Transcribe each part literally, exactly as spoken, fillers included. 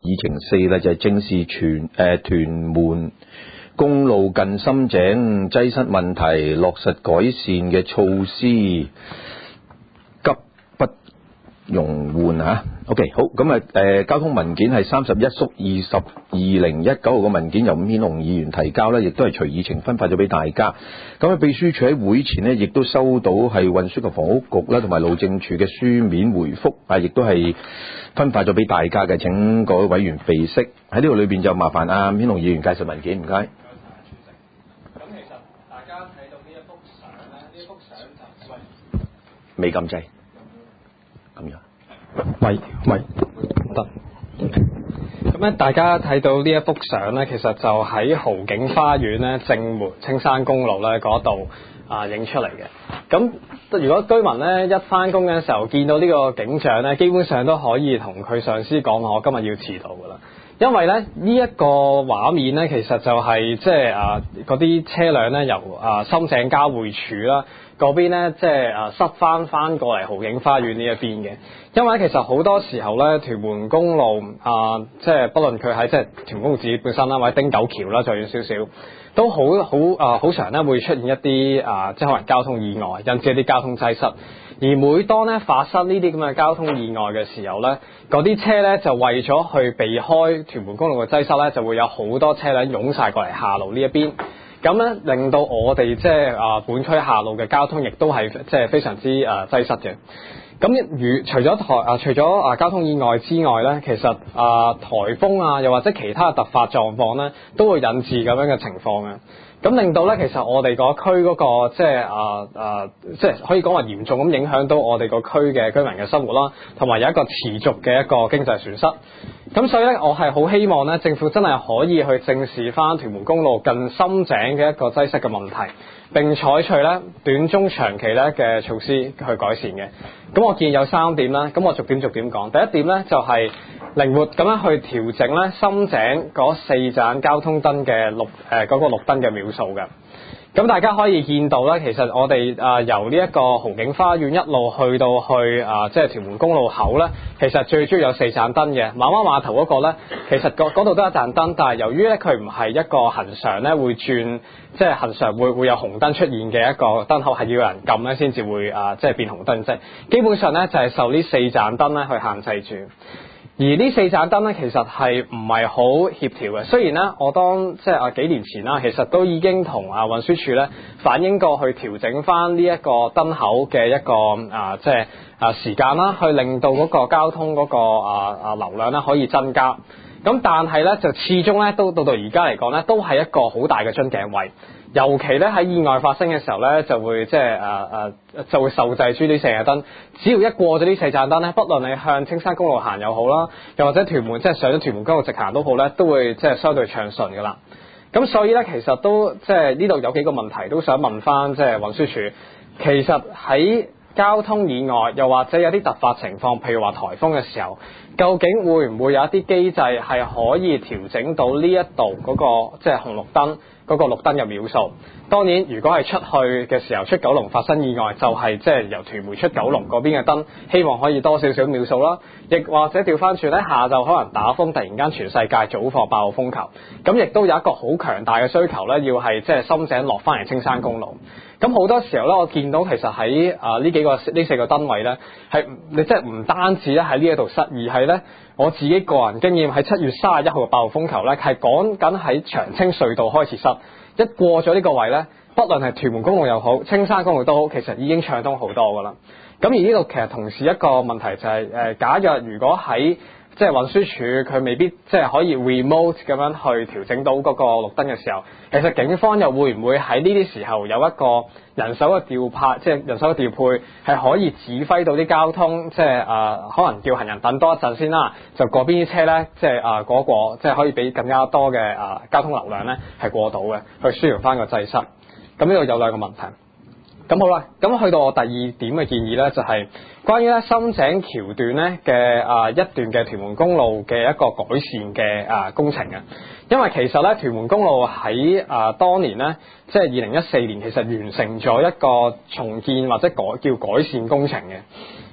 議程四啦，就係、是、正視屯誒屯門公路近深井擠塞問題，落實改善嘅措施，急不容緩嚇。OK， 好，咁啊誒交通文件係三十一縮二十二零一九號嘅文件由伍顯龍議員提交呢，亦都係隨議程分發咗俾大家。咁啊秘書處喺會前呢，亦都收到係運輸及房屋局啦同埋路政署嘅書面回覆啊，亦都係分發咗俾大家嘅。請各位委員備悉。喺呢度裏邊就麻煩啊伍顯龍議員介紹文件，唔該。 咁其實大家睇到呢一幅相咧，呢一幅相就喂未撳掣，咁樣。 喂喂得。咁咧，大家睇到呢一幅相咧，其實就喺豪景花園咧正門青山公路咧嗰度啊影出嚟嘅。咁如果居民咧一返工嘅時候見到呢個景象咧，基本上都可以同佢上司講話，我今日要遲到㗎啦。因為咧呢一個畫面咧，其實就係即係啊嗰啲車輛咧由啊深井交匯處啦嗰邊咧，即係啊塞翻翻過嚟豪景花園呢一邊嘅。因為其實好多時候咧，屯門公路啊，即係不論佢喺即係屯門公路自己本身啦，或者汀九橋啦，再遠少少，都好好啊好常咧會出現一啲啊即係可能交通意外，引致一啲交通擠塞。而每當咧發生呢啲咁嘅交通意外嘅時候咧，嗰啲車咧就為咗去避開屯門公路嘅擠塞咧，就會有好多車輛湧晒過嚟下路呢一邊，咁咧令到我哋即係啊本區下路嘅交通亦都係即係非常之啊擠塞嘅。咁如除咗台啊除咗啊交通意外之外咧，其實啊颱風啊又或者其他嘅突發狀況咧，都會引致咁樣嘅情況嘅。咁令到咧，其實我哋個區嗰個即係啊啊，即係可以講話嚴重咁影響到我哋個區嘅居民嘅生活啦，同埋有一個持續嘅一個經濟損失。咁所以咧，我係好希望咧，政府真係可以去正視翻屯門公路近深井嘅一個擠塞嘅問題，並採取咧短中長期咧嘅措施去改善嘅。咁我建議有三點啦，咁我逐點逐點講。第一點咧就係靈活咁樣去調整咧深井嗰四盞交通燈嘅綠誒嗰個綠燈嘅秒數嘅。咁大家可以見到咧，其實我哋啊、呃、由呢一個豪景花園一路去到去啊即係屯門公路口咧，其實最主要有四盞燈嘅。馬灣碼頭嗰個咧，其實嗰度都有一盞燈，但係由於咧佢唔係一個恆常咧會轉，即係恆常會會有紅燈出現嘅一個燈口，係要有人撳咧先至會啊即係變紅燈啫。基本上咧就係受呢四盞燈咧去限制住。而呢四盞燈咧，其實係唔係好協調嘅。雖然咧，我當即係啊幾年前啦，其實都已經同啊運輸署咧反映過，去調整翻呢一個燈口嘅一個啊即係啊時間啦，去令到嗰個交通嗰個啊啊流量咧可以增加。咁但係咧，就始終咧都到到而家嚟講咧，都係一個好大嘅樽頸位。尤其咧喺意外發生嘅時候咧，就會即係誒誒就會受制住呢四盞燈。只要一過咗呢四盞燈咧，不論你向青山公路行又好啦，又或者屯門即係上咗屯門公路直行都好咧，都會即係相對暢順噶啦。咁所以咧，其實都即係呢度有幾個問題都想問翻即係運輸署。其實喺交通意外又或者有啲突發情況，譬如話颱風嘅時候，究竟會唔會有一啲機制係可以調整到呢一度嗰個即係紅綠燈嗰個綠燈嘅秒數？當然，如果係出去嘅時候出九龍發生意外，就係即係由屯門出九龍嗰邊嘅燈，希望可以多少少秒數啦。亦或者調翻轉咧，下晝可能打風，突然間全世界早放八號風球，咁亦都有一個好強大嘅需求咧，要係即係深井落翻嚟青山公路。咁好多時候咧，我見到其實喺啊呢幾個呢四個燈位咧，係你即係唔單止咧喺呢一度塞，而係咧我自己個人經驗喺七月三十一號嘅八號風球咧，係講緊喺長青隧道開始塞。一過咗呢個位咧，不論係屯門公路又好，青山公路都好，其實已經暢通好多噶啦。咁而呢度其實同時一個問題就係、是、誒、呃，假若如果喺即係運輸署佢未必即係可以 remote 咁樣去調整到嗰個綠燈嘅時候，其實警方又會唔會喺呢啲時候有一個人手嘅調派，即係人手嘅調配係可以指揮到啲交通，即係誒、呃、可能叫行人等多一陣先啦，就嗰邊啲車咧，即係誒嗰個即係可以俾更加多嘅誒、呃、交通流量咧係過到嘅，去舒緩翻個擠塞。咁呢度有兩個問題。咁好啦，咁去到我第二點嘅建議咧，就係、是、關於咧深井橋段咧嘅啊一段嘅屯門公路嘅一個改善嘅啊工程啊，因為其實咧屯門公路喺啊當年咧，即係二零一四年，其實完成咗一個重建或者改叫改善工程嘅。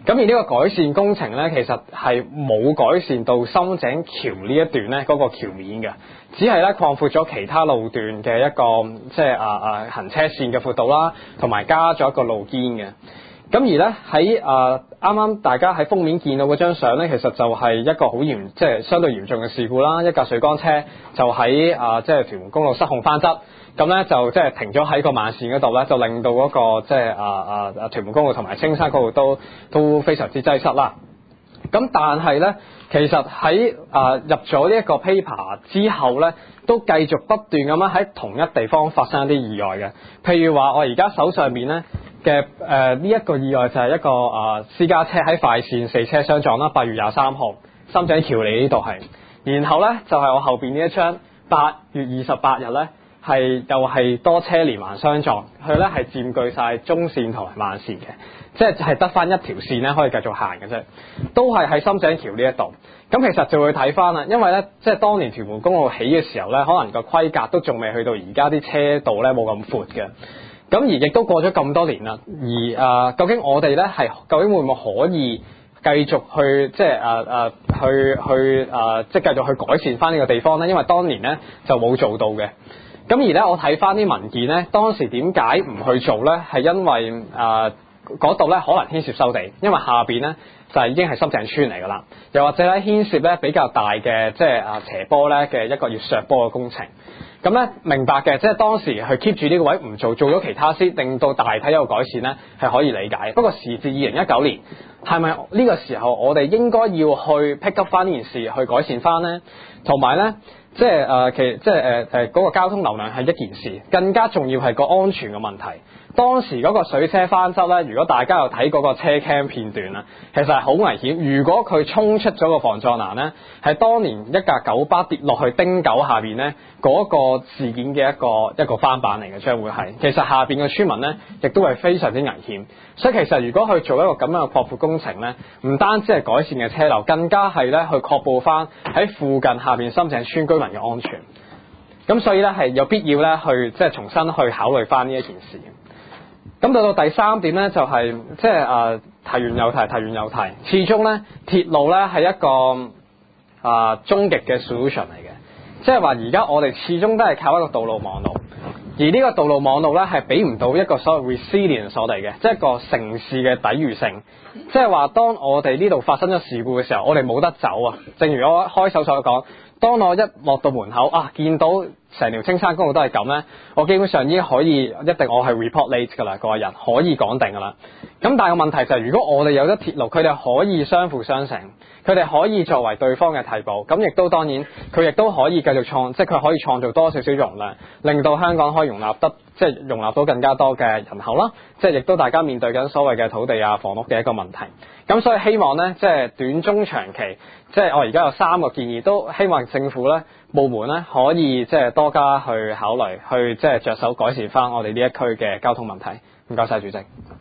咁而呢個改善工程咧，其實係冇改善到深井橋呢一段咧嗰個橋面嘅，只係咧擴闊咗其他路段嘅一個即係啊啊行車線嘅闊度啦，同埋加咗一個路肩嘅。咁而咧喺啊啱啱大家喺封面見到嗰張相咧，其實就係一個好嚴即係相對嚴重嘅事故啦。一架水缸車就喺啊即係屯門公路失控翻側。咁咧就即係停咗喺個慢線嗰度咧，就令到嗰、那個即係啊啊啊屯門公路同埋青山公路都都非常之擠塞啦。咁但係咧，其實喺啊、呃、入咗呢一個 paper 之後咧，都繼續不斷咁樣喺同一地方發生一啲意外嘅。譬如話我而家手上面咧嘅誒呢一個意外就係一個啊、呃、私家車喺快線四車相撞啦，八月廿三號深井橋嚟呢度係。然後咧就係、是、我後邊呢一張八月二十八日咧。係又係多車連環相撞，佢咧係佔據晒中線同埋慢線嘅，即係係得翻一條線咧可以繼續行嘅啫，都係喺深井橋呢一度。咁其實就會睇翻啦，因為咧即係當年屯門公路起嘅時候咧，可能個規格都仲未去到而家啲車道咧冇咁闊嘅。咁而亦都過咗咁多年啦，而啊、呃、究竟我哋咧係究竟會唔會可以繼續去即係啊啊去去啊、呃、即係繼續去改善翻呢個地方咧？因為當年咧就冇做到嘅。咁而咧，我睇翻啲文件咧，當時點解唔去做咧？係因為誒嗰度咧可能牽涉收地，因為下邊咧就係已經係深井村嚟㗎啦，又或者咧牽涉咧比較大嘅即係啊斜坡咧嘅一個要削坡嘅工程。咁咧明白嘅，即係當時去 keep 住呢個位唔做，做咗其他先，令到大體有個改善咧係可以理解。不過時至二零一九年，係咪呢個時候我哋應該要去 pick up 翻呢件事去改善翻咧？同埋咧？即係誒、呃，其實即係誒誒嗰個交通流量係一件事，更加重要係個安全嘅問題。當時嗰個水車翻側咧，如果大家有睇嗰個車 cam 片段啦，其實係好危險。如果佢衝出咗個防撞欄咧，係當年一架九巴跌落去汀九下邊咧，嗰、那個事件嘅一個一個翻版嚟嘅，將會係。其實下邊嘅村民咧，亦都係非常之危險。所以其實如果去做一個咁樣嘅擴闊工程咧，唔單止係改善嘅車流，更加係咧去確保翻喺附近下邊深井村居民嘅安全。咁所以咧係有必要咧去即係重新去考慮翻呢一件事。咁到到第三點咧，就係、是、即係誒提完又提，提完又提，始終咧鐵路咧係一個啊終極嘅 solution 嚟嘅，即係話而家我哋始終都係靠一個道路網絡，而呢個道路網絡咧係俾唔到一個所謂 resilience 所嚟嘅，即係一個城市嘅抵禦性，即係話當我哋呢度發生咗事故嘅時候，我哋冇得走啊！正如我開首所講，當我一落到門口啊，見到成條青山公路都係咁咧，我基本上已經可以一定我係 report late 㗎啦，嗰日可以講定㗎啦。咁但係個問題就係、是，如果我哋有咗鐵路，佢哋可以相輔相成，佢哋可以作為對方嘅替補，咁亦都當然佢亦都可以繼續創，即係佢可以創造多少少容量，令到香港可以容納得即係容納到更加多嘅人口啦。即係亦都大家面對緊所謂嘅土地啊、房屋嘅一個問題。咁所以希望咧，即係短中長期，即係我而家有三個建議，都希望政府咧部門咧可以即係多加去考慮，去即係着手改善翻我哋呢一區嘅交通問題。唔該晒主席。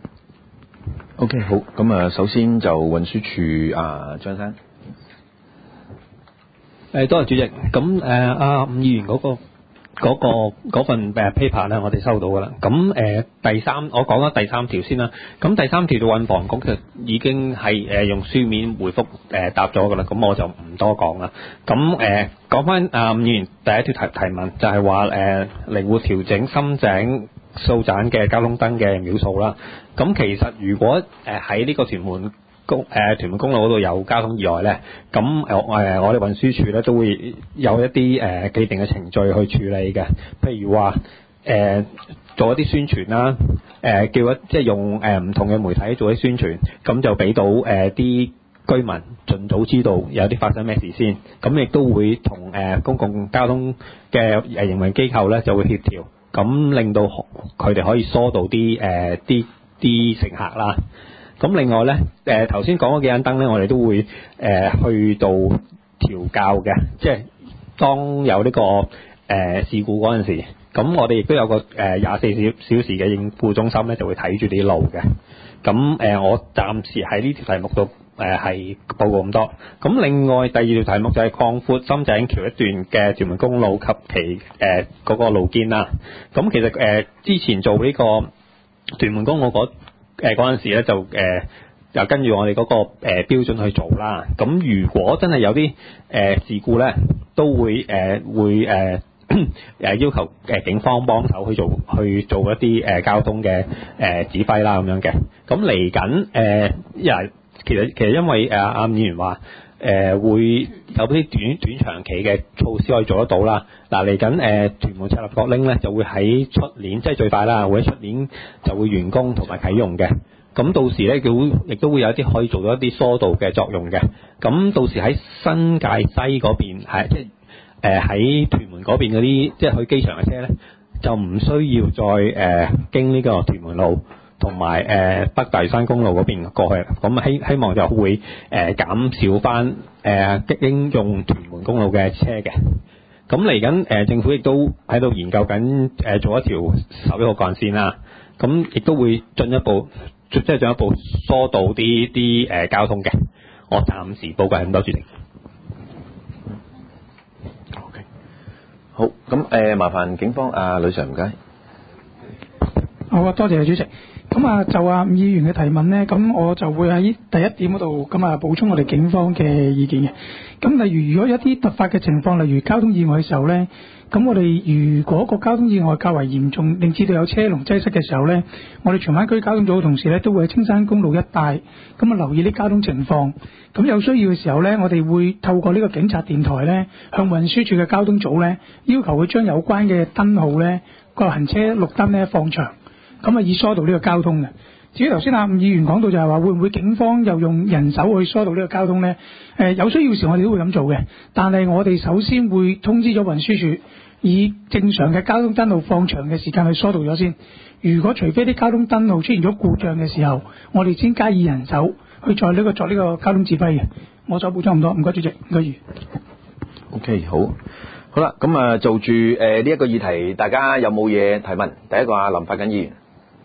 OK， 好，咁啊，首先就運輸署啊張生。 誒，多謝主席。咁誒，阿伍議員嗰個嗰個嗰份誒 paper 咧，我哋收到噶啦。咁誒，第三我講咗第三條先啦。咁第三條就運房局其實已經係誒用書面回覆誒答咗噶啦。咁我就唔多講啦。咁誒講翻阿伍議員第一條提提問，就係話誒靈活調整深井數盞嘅交通燈嘅秒數啦。咁其實如果誒喺呢個屯門公誒、呃、屯門公路嗰度有交通意外咧，咁誒誒我哋運輸署咧都會有一啲誒、呃、既定嘅程序去處理嘅，譬如話誒、呃、做一啲宣傳啦，誒、呃、叫一即係用誒唔、呃、同嘅媒體做一啲宣傳，咁就俾到誒啲、呃、居民盡早知道有啲發生咩事先，咁亦都會同誒、呃、公共交通嘅誒營運機構咧就會協調，咁令到佢哋可以疏導啲誒啲啲乘客啦。咁另外咧，誒頭先講嗰幾盞燈咧，我哋都會誒、呃、去到調校嘅，即係當有呢、這個誒、呃、事故嗰陣時，咁我哋亦都有個誒廿四小小時嘅應付中心咧，就會睇住啲路嘅。咁誒、呃，我暫時喺呢條題目度誒係報告咁多。咁另外第二條題目就係擴闊深井橋一段嘅屯門公路及其誒嗰、呃那個路肩啦。咁其實誒、呃、之前做呢個屯門公路嗰誒嗰陣時咧就誒就跟住我哋嗰、個誒、呃、標準去做啦。咁如果真係有啲誒、呃、事故咧，都會誒、呃、會誒。呃誒要求誒警方幫手去做去做一啲誒交通嘅誒指揮啦咁樣嘅。咁嚟緊誒，因其實其實因為誒阿伍議員話誒會有啲短短長期嘅措施可以做得到啦。嗱嚟緊誒屯門赤鱲角拎咧就會喺出年即係最快啦，會喺出年就會完工同埋啟用嘅。咁到時咧，佢會亦都會有一啲可以做到一啲疏導嘅作用嘅。咁到時喺新界西嗰邊係即係。誒喺、呃、屯門嗰邊嗰啲即係去機場嘅車咧，就唔需要再誒、呃、經呢個屯門路同埋誒北大嶼山公路嗰邊過去。咁希希望就會誒、呃、減少翻誒經用屯門公路嘅車嘅。咁嚟緊誒政府亦都喺度研究緊誒、呃、做一條十一號幹線啦。咁亦都會進一步即係進一步疏導啲啲誒交通嘅。我暫時報告係咁多，主席。 好，咁誒、呃、麻煩警方啊，呂 Sir 唔該。 好啊，多謝主席。咁啊，就啊伍議員嘅提問呢，咁我就會喺第一點嗰度咁啊補充我哋警方嘅意見嘅。咁例如如果有一啲突發嘅情況，例如交通意外嘅時候呢，咁我哋如果個交通意外較為嚴重，令至到有車龍擠塞嘅時候呢，我哋荃灣區交通組嘅同事呢都會喺青山公路一帶咁啊留意啲交通情況。咁有需要嘅時候呢，我哋會透過呢個警察電台呢，向運輸署嘅交通組呢要求佢將有關嘅燈號呢個行車綠燈呢放長。咁啊，以疏導呢個交通嘅。至於頭先阿伍議員講到就係話，會唔會警方又用人手去疏導呢個交通呢？誒、呃，有需要時我哋都會咁做嘅。但係我哋首先會通知咗運輸署，以正常嘅交通燈號放長嘅時間去疏導咗先。如果除非啲交通燈號出現咗故障嘅時候，我哋先加以人手去再呢個作呢個交通指揮嘅。我再補充咁多，唔該主席，唔該議員。 OK， 好。好啦，咁啊，就住誒呢一個議題，大家有冇嘢提問？第一個啊，林發緊議員。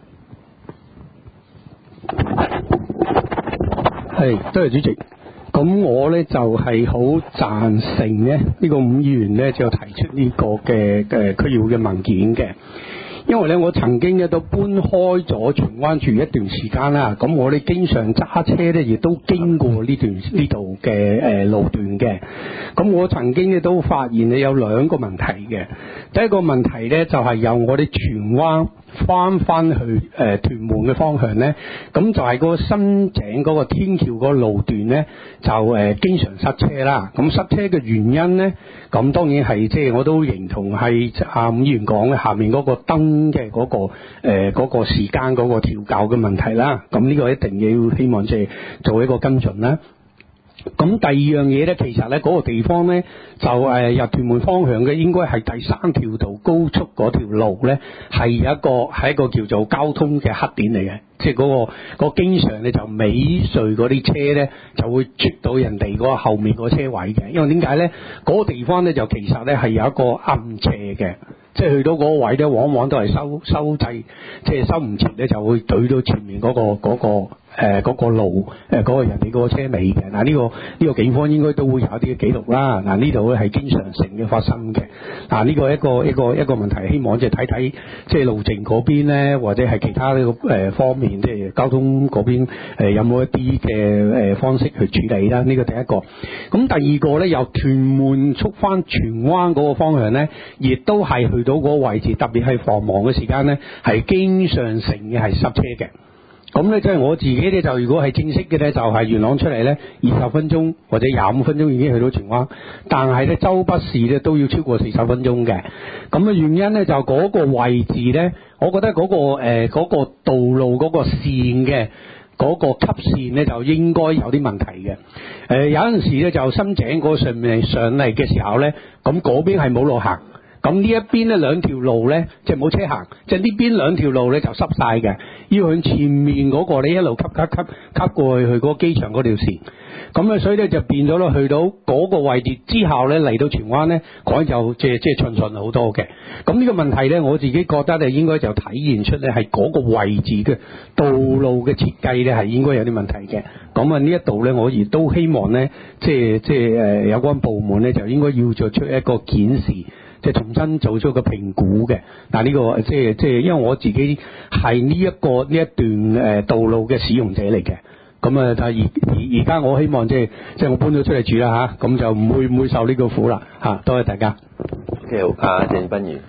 係，多謝主席。咁我咧就係好贊成咧，呢個伍議員咧就提出呢個嘅誒區議會嘅文件嘅。因為咧，我曾經咧都搬開咗荃灣住一段時間啦，咁我哋經常揸車咧，亦都經過呢段呢度嘅誒路段嘅。咁我曾經咧都發現咧有兩個問題嘅。第一個問題咧就係、是、由我哋荃灣翻翻去誒、呃、屯門嘅方向咧，咁就係嗰個新井嗰個天橋嗰個路段咧，就誒、呃、經常塞車啦。咁塞車嘅原因咧，咁當然係即係我都認同係阿伍議員講嘅下面嗰個燈嘅嗰個誒嗰、呃嗰個時間嗰個調校嘅問題啦。咁呢個一定要希望即係做一個跟進啦。咁第二樣嘢咧，其實咧嗰個地方咧就誒入屯門方向嘅，應該係第三條道高速嗰條路咧，係一個係一個叫做交通嘅黑點嚟嘅，即係嗰個嗰個經常咧就尾隨嗰啲車咧就會捉到人哋嗰個後面個車位嘅，因為點解咧？嗰個地方咧就其實咧係有一個暗斜嘅。即係去到嗰個位咧，往往都係收收掣，即係收唔切咧，就會對到前面嗰、嗰個嗰、嗰個誒嗰、呃嗰個路誒嗰、嗰個人哋嗰個車尾嘅。嗱、呢、呢個呢、呢個警方應該都會有一啲嘅記錄啦。嗱呢度咧係經常性嘅發生嘅。嗱呢個一個一個一個問題，希望即係睇睇即係路政嗰邊咧，或者係其他呢個誒方面，即係交通嗰邊誒有冇一啲嘅誒方式去處理啦？呢、呢個第一個。咁第二個咧，由屯門出翻荃灣嗰個方向咧，亦都係去到嗰個位置，特別係繁忙嘅時間咧，係經常性嘅係塞車嘅。咁咧即係我自己咧，就如果係正式嘅咧，就係元朗出嚟咧，二十分鐘或者廿五分鐘已經去到荃灣，但係咧周不時咧都要超過四十分鐘嘅。咁嘅原因咧就嗰個位置咧，我覺得嗰個誒嗰個道路嗰個線嘅嗰個級線咧就應該有啲問題嘅。誒有陣時咧就深井嗰上面上嚟嘅時候咧，咁嗰邊係冇路行。咁呢一邊咧兩條路咧，即係冇車行，即係呢邊兩條路咧就濕晒嘅，要向前面嗰個咧一路吸吸吸吸過去去嗰個機場嗰條線。咁啊，所以咧就變咗咧，去到嗰個位置之後咧，嚟到荃灣咧，講就即係即係順順好多嘅。咁呢個問題咧，我自己覺得咧，應該就體現出咧係嗰個位置嘅道路嘅設計咧係應該有啲問題嘅。咁啊呢一度咧，我亦都希望咧，即係即係誒有關部門咧就應該要做出一個檢視。即係重新做出個評估嘅。嗱呢個即係即係因為我自己係呢一個呢一段誒道路嘅使用者嚟嘅。 咁啊，但係而而而家我希望即係即係我搬咗出嚟住啦嚇，咁就唔會唔會受呢個苦啦嚇。多謝大家。 嘅好，阿鄭斌儀。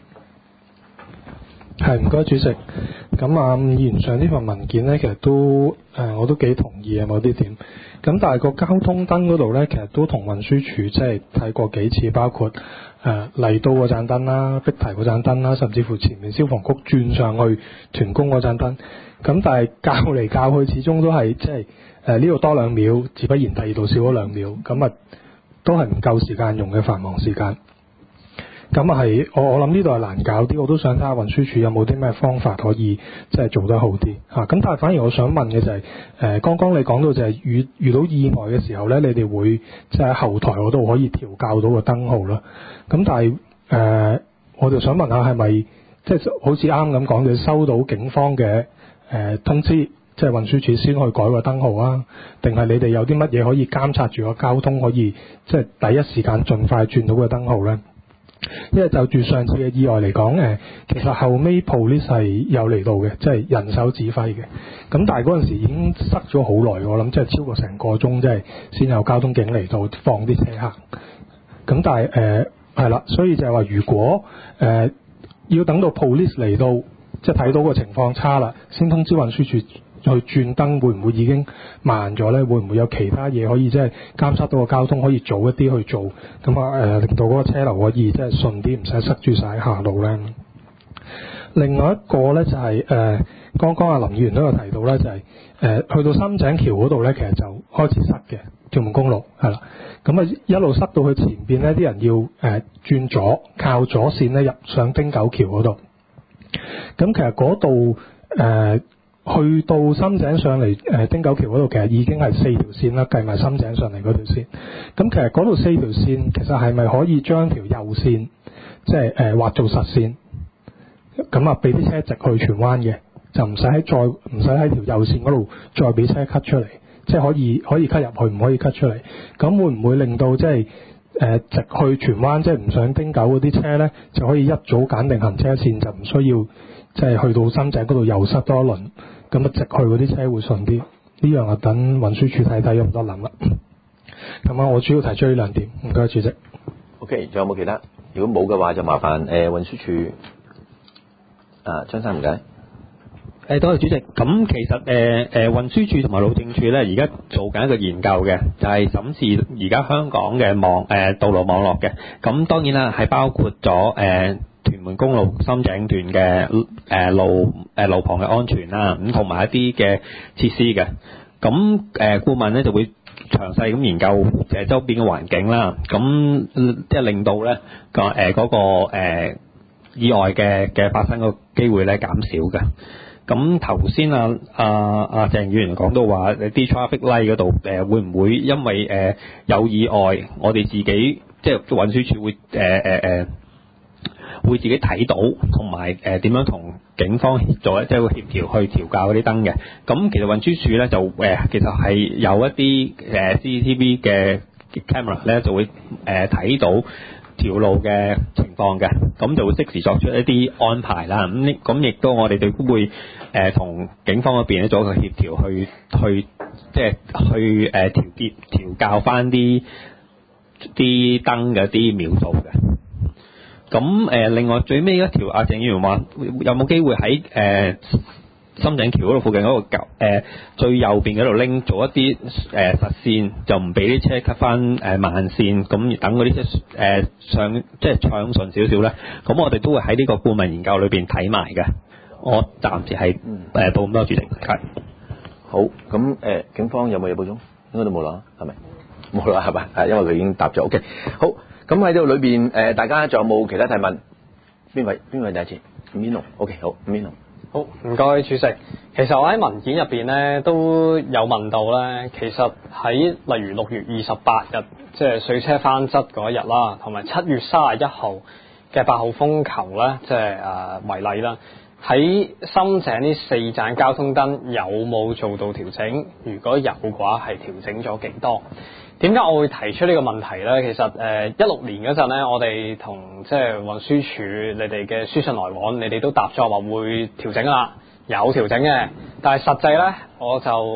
係唔該主席，咁啊議員上呢份文件呢，其實都誒、呃、我都幾同意啊某啲點，咁但係個交通燈嗰度呢，其實都同運輸署即係睇過幾次，包括誒麗都嗰盞燈啦、碧堤嗰盞燈啦，甚至乎前面消防局轉上去屯公嗰盞燈，咁但係校嚟校去，始終都係即係誒呢度多兩秒，自不然第二度少咗兩秒，咁啊都係唔夠時間用嘅繁忙時間。咁啊係，我我諗呢度係難搞啲，我都想睇下運輸署有冇啲咩方法可以即係做得好啲嚇。咁、啊、但係反而我想問嘅就係、是，誒、呃、剛剛你講到就係遇遇到意外嘅時候咧，你哋會即係喺後台嗰度可以調校到個燈號啦。咁但係誒、呃，我就想問下係咪即係好似啱咁講，你收到警方嘅誒、呃、通知，即係運輸署先去改個燈號啊？定係你哋有啲乜嘢可以監察住個交通，可以即係第一時間盡快轉到個燈號咧？因為就住上次嘅意外嚟講，誒，其實後尾 police 係有嚟到嘅，即係人手指揮嘅。咁但係嗰陣時已經塞咗好耐，我諗即係超過成個鐘，即係先有交通警嚟到放啲車行。咁但係誒係啦，所以就係話如果誒、呃、要等到 police 嚟到，即係睇到個情況差啦，先通知運輸署去轉燈，會唔會已經慢咗呢？會唔會有其他嘢可以即係監測到個交通，可以早一啲去做？咁啊誒，令到嗰個車流可以即係順啲，唔使塞住晒下路呢。另外一個呢，就係、是、誒、呃，剛剛阿林議員都有提到呢，就係、是、誒、呃、去到深井橋嗰度呢，其實就開始塞嘅屯門公路係啦。咁啊一路塞到去前邊呢，啲人要誒、呃、轉左，靠左線呢入上汀九橋嗰度。咁其實嗰度誒去到深井上嚟誒汀九橋嗰度，其實已經係四條線啦，計埋深井上嚟嗰條線。咁其實嗰度四條線，其實係咪可以將條右線即係誒劃做實線？咁啊，俾啲車直去荃灣嘅，就唔使喺再唔使喺條右線嗰度再俾車 cut 出嚟，即係可以可以 cut 入去，唔可以 cut 出嚟。咁會唔會令到即係誒直去荃灣，即係唔上汀九嗰啲車咧，就可以一早揀定行車線，就唔需要即係去到深井嗰度又塞多一輪，咁啊直去嗰啲車會順啲。呢樣啊，等運輸署睇睇有唔得諗啦。咁啊，我主要提出呢兩點，唔該主席。 OK，仲有冇其他？如果冇嘅話，就麻煩誒、呃、運輸署啊張生唔該。 誒多謝主席。咁其實誒誒運輸署同埋路政署咧，而家做緊一個研究嘅，就係、是、審視而家香港嘅網誒、呃、道路網絡嘅。咁當然啦，係包括咗誒、呃、屯門公路深井段嘅誒、呃、路誒、呃、路旁嘅安全啦，咁同埋一啲嘅設施嘅。咁誒、呃、顧問咧就會詳細咁研究誒周邊嘅環境啦，咁即係令到咧個誒嗰個誒意外嘅嘅發生個機會咧減少嘅。咁頭先啊啊啊鄭議員講到話啲 traffic light 嗰度誒會唔會因為誒、呃、有意外，我哋自己即係運輸署會誒誒誒會自己睇到，同埋誒點樣同警方協助咧，即係會協調去調校嗰啲燈嘅。咁其實運輸署咧就誒、呃、其實係有一啲誒 C C T V 嘅 camera 咧就會誒睇、呃、到條路嘅情況嘅，咁就會即時作出一啲安排啦。咁呢咁亦都我哋都會誒同、呃、警方嗰邊咧做一個協調去，去去即係去誒、呃、調節調校翻啲啲燈嘅啲秒數嘅。咁誒、呃、另外最尾一條阿鄭議員話有冇機會喺誒、呃、深井橋嗰度附近嗰個舊誒最右邊嗰度拎做一啲誒、呃、實線，就唔俾啲車 cut 翻誒慢線，咁等嗰啲車誒上即係暢順少少咧。咁我哋都會喺呢個顧問研究裏邊睇埋嘅。我暫時係誒報咁多主席。係好，咁誒、呃、警方有冇嘢補充？應該都冇啦，係咪？冇啦，係咪？係因為佢已經答咗。OK，好。咁喺呢度裏邊誒，大家仲有冇其他提問？邊位？邊位第一次？伍天龍 OK， 好，伍天龍。 好，唔該主席。其實我喺文件入邊咧都有問到咧，其實喺例如六月二十八日，即係水車翻側嗰一日啦，同埋七月三十一號嘅八號風球咧，即係誒為例啦。喺深井呢四盞交通燈有冇做到調整？如果有嘅話，係調整咗幾多？點解我會提出呢個問題呢？其實誒一六年嗰陣呢，我哋同即係運輸署你哋嘅書信來往，你哋都答咗話會調整啦，有調整嘅。但係實際呢，我就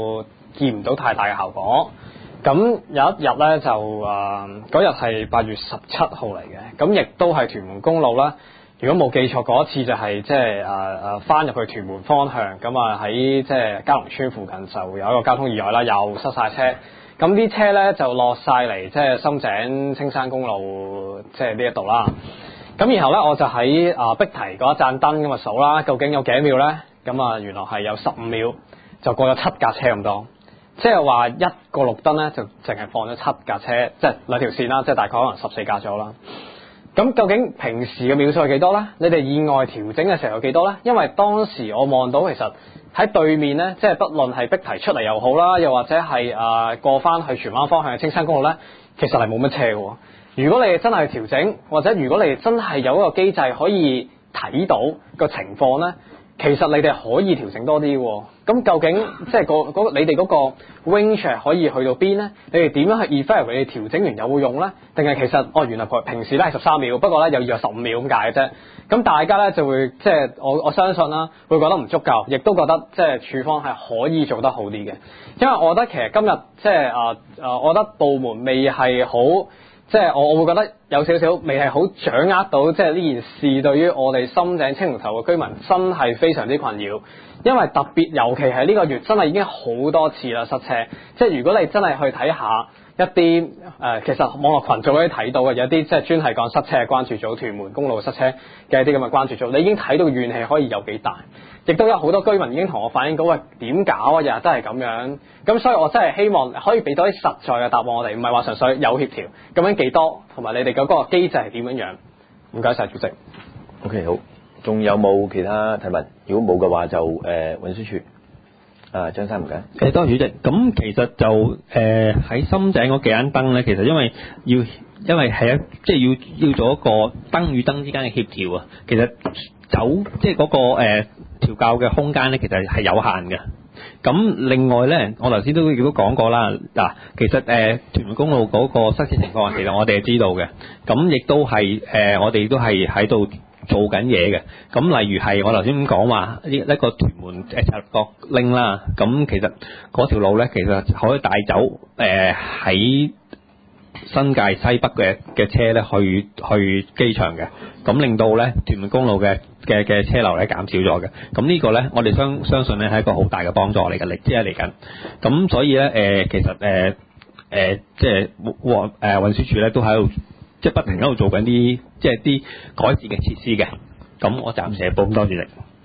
見唔到太大嘅效果。咁有一日咧就誒嗰日係八月十七號嚟嘅，咁亦都係屯門公路啦。如果冇記錯嗰一次就係即係誒誒翻入去屯門方向，咁啊喺即係嘉龍村附近就有一個交通意外啦，又塞晒車。咁啲車咧就落晒嚟即係深井青山公路即係呢一度啦。咁然後咧我就喺啊碧堤嗰一盞燈咁啊數啦，究竟有幾秒咧？咁啊原來係有十五秒，就過咗七架車咁多。即係話一個綠燈咧就淨係放咗七架車，即係兩條線啦，即係大概可能十四架咗啦。咁究竟平時嘅秒數係幾多咧？你哋意外調整嘅時候有幾多咧？因為當時我望到其實喺對面咧，即係不論係碧堤出嚟又好啦，又或者係啊、呃、過翻去荃灣方向嘅青山公路咧，其實係冇乜車嘅。如果你真係調整，或者如果你真係有一個機制可以睇到個情況咧，其實你哋可以調整多啲喎。咁究竟即係、嗰個嗰你哋嗰個 range 可以去到邊咧？你哋點樣去 effect 你哋調整完有冇用咧？定係其實哦原來平時咧係十三秒，不過咧有約十五秒咁解嘅啫。咁大家咧就會即係我我相信啦，會覺得唔足夠，亦都覺得即係處方係可以做得好啲嘅。因為我覺得其實今日即係啊啊，我覺得部門未係好。即係我我會覺得有少少未係好掌握到，即係呢件事對於我哋深井青龍頭嘅居民真係非常之困擾，因為特別尤其係呢個月真係已經好多次啦塞車。即係如果你真係去睇下一啲誒、呃，其實網絡群組都睇到嘅，有啲即係專係講塞車嘅關注組，屯門公路塞車嘅一啲咁嘅關注組，你已經睇到怨氣可以有幾大。亦都有好多居民已經同我反映過，喂點搞啊？日日都係咁樣，咁所以我真係希望可以俾多啲實在嘅答案我哋，唔係話純粹有協調，咁樣幾多，同埋你哋嗰個機制係點樣樣？唔該晒主席。 OK 好，仲有冇其他提問？如果冇嘅話就誒、呃、運輸署啊張生唔該。 誒多謝主席。咁其實就誒喺深井嗰幾盞燈咧，其實因為要因為係一即係要要做一個燈與燈之間嘅協調啊，其實走即係嗰個誒。呃調校嘅空間咧，其實係有限嘅。咁另外咧，我頭先都亦都講過啦。嗱，其實誒屯門公路嗰個塞車情況，其實我哋係知道嘅。咁亦都係誒，我哋都係喺度做緊嘢嘅。咁例如係我頭先咁講話，呢一個屯門誒赤鱲角拎啦。咁其實嗰條路咧，其實可以帶走誒喺新界西北嘅嘅車咧，去去機場嘅。咁令到咧屯門公路嘅嘅嘅車流咧減少咗嘅，咁呢個咧我哋相相信咧係一個好大嘅幫助嚟嘅，嚟即係嚟緊。咁所以咧誒、呃，其實誒誒、呃呃，即係運誒運輸署咧都喺度，即係不停喺度做緊啲即係啲改善嘅設施嘅。咁我暫時係報咁多住力。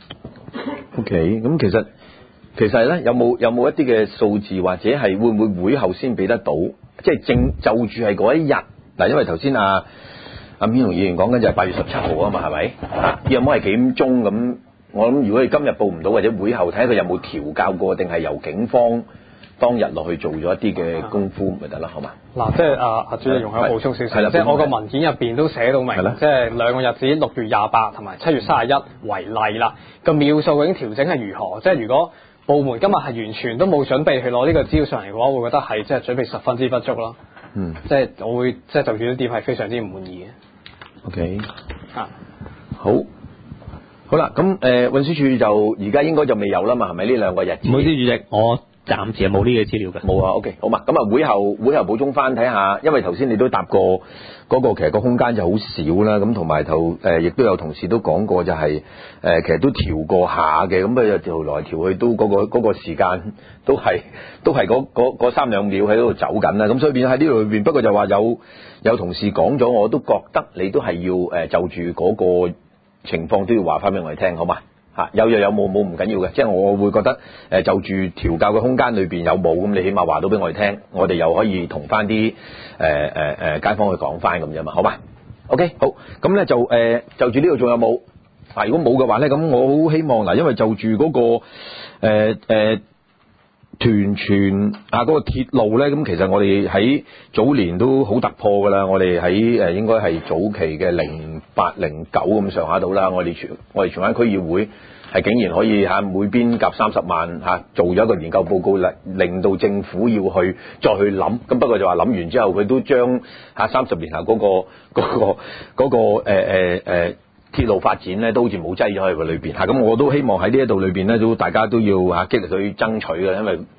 OK，咁其實其實咧有冇有冇一啲嘅數字，或者係會唔會會後先俾得到？即係正就住係嗰一日嗱，因為頭先啊。阿邊同議員講緊就係八月十七號啊嘛，係咪？有冇係幾點鐘咁？我諗如果你今日報唔到，或者會後睇下佢有冇調校過，定係由警方當日落去做咗一啲嘅功夫，咪得啦，好嘛？嗱， 即係啊阿主席容許我補充少少，即係我個文件入邊都寫到明，即係兩個日子六月廿八同埋七月三十一為例啦。個秒數究竟調整係如何？即係如果部門今日係完全都冇準備去攞呢個資料上嚟嘅話，我會覺得係即係準備十分之不足咯。嗯，即係我會即係就住呢點係非常之唔滿意嘅。 OK，啊，好，好啦，咁誒運輸署就而家應該就未有啦嘛，係咪呢兩個日子？ 唔好意思，主席，我暫時係冇呢個資料嘅。 冇啊 ，OK，好嘛，咁啊會後會後補充翻睇下，因為頭先你都答過嗰個其實個空間就好少啦，咁同埋頭誒亦都有同事都講過就係、是、誒、呃、其實都調過下嘅，咁佢就調來調去都嗰、那個嗰、那個時間都係都係嗰三兩秒喺度走緊啦，咁所以變咗喺呢度裏邊，不過就話有有同事講咗，我都覺得你都係要誒、呃、就住嗰個情況都要話翻俾我哋聽，好嘛？嚇有又有冇冇唔緊要嘅，即係我會覺得誒就住調校嘅空間裏邊有冇咁，你起碼話到俾我哋聽，我哋又可以同翻啲誒誒誒街坊去講翻咁啫嘛，好嘛 ？OK 好，咁咧就誒、呃、就住呢度仲有冇？啊如果冇嘅話咧，咁我好希望嗱，因為就住嗰、那個誒誒。呃呃屯荃啊嗰個鐵路咧，咁其實我哋喺早年都好突破噶啦，我哋喺誒應該係早期嘅零八零九咁上下到啦，我哋荃我哋荃灣區議會係竟然可以嚇每邊夾三十萬嚇做咗一個研究報告，令令到政府要去再去諗，咁不過就話諗完之後佢都將嚇三十年後嗰個嗰個嗰個誒誒誒鐵路發展咧都好似冇擠咗喺個裏邊嚇，咁我都希望喺呢一度裏邊咧都大家都要嚇極力去爭取嘅，因為因為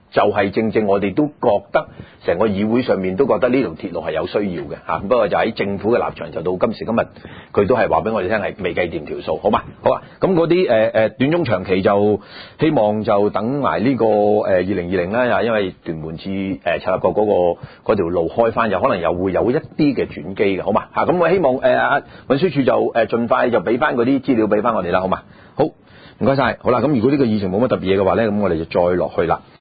就係正正我哋都覺得成個議會上面都覺得呢條鐵路係有需要嘅嚇，不過就喺政府嘅立場就到今時今日，佢都係話俾我哋聽係未計掂條數，好嘛？好啊，咁嗰啲誒誒短中長期就希望就等埋呢個誒二零二零啦，因為屯門至誒赤鱲角嗰個嗰條路開翻，又可能又會有一啲嘅轉機嘅，好嘛？嚇，咁我希望誒啊運輸署就誒盡快就俾翻嗰啲資料俾翻我哋啦，好嘛？好，唔該晒，好啦，咁如果呢個議程冇乜特別嘢嘅話咧，咁我哋就再落去啦。